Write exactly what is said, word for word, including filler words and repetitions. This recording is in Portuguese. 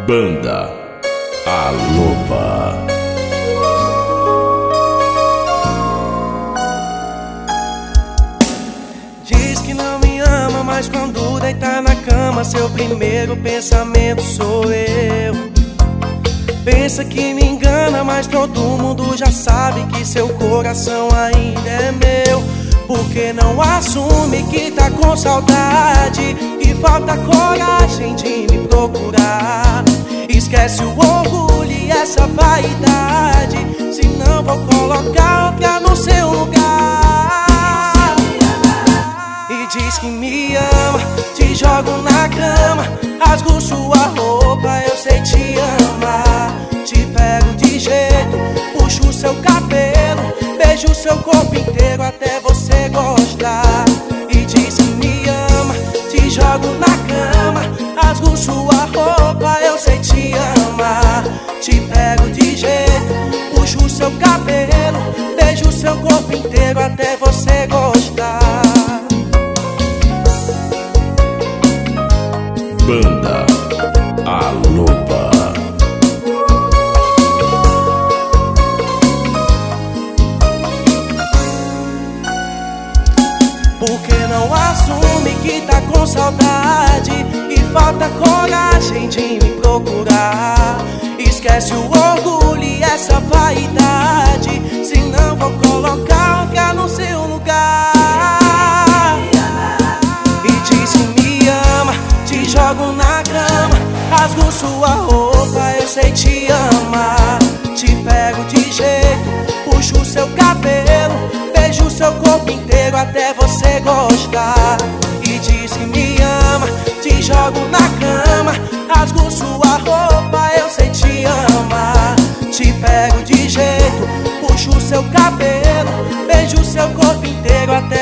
Banda A Loba. Diz que não me ama, mas quando deitar na cama, seu primeiro pensamento sou eu. Pensa que me engana, mas todo mundo já sabe que seu coração ainda é meu. Por que não assume que tá com saudade, que falta coragem de me procurar? Esquece o orgulho e essa vaidade, senão vou colocar outra no seu lugar. E diz que me ama, te jogo na cama, rasgo sua roupa, eu sei te amar. Te pego de jeito, puxo seu cabelo, beijo seu corpo inteiro até você gostar. E diz que me ama, te jogo na cama, rasgo sua roupa, eu sei te amar. Te pego de jeito, puxo seu cabelo, beijo seu corpo inteiro até você gostar. Banda A Loba. Por que não assume que tá com saudade, que falta coragem de me procurar? Esquece o orgulho e essa vaidade, senão vou colocar outra no seu lugar. E diz que me ama, te jogo na cama, rasgo sua roupa, eu sei te amar. Te pego de jeito, puxo seu cabelo, beijo seu corpo inteiro até você gostar. E diz que me ama, te jogo na cama, rasgo sua roupa, eu sei te amar. Te pego de jeito, puxo seu cabelo, beijo seu corpo inteiro até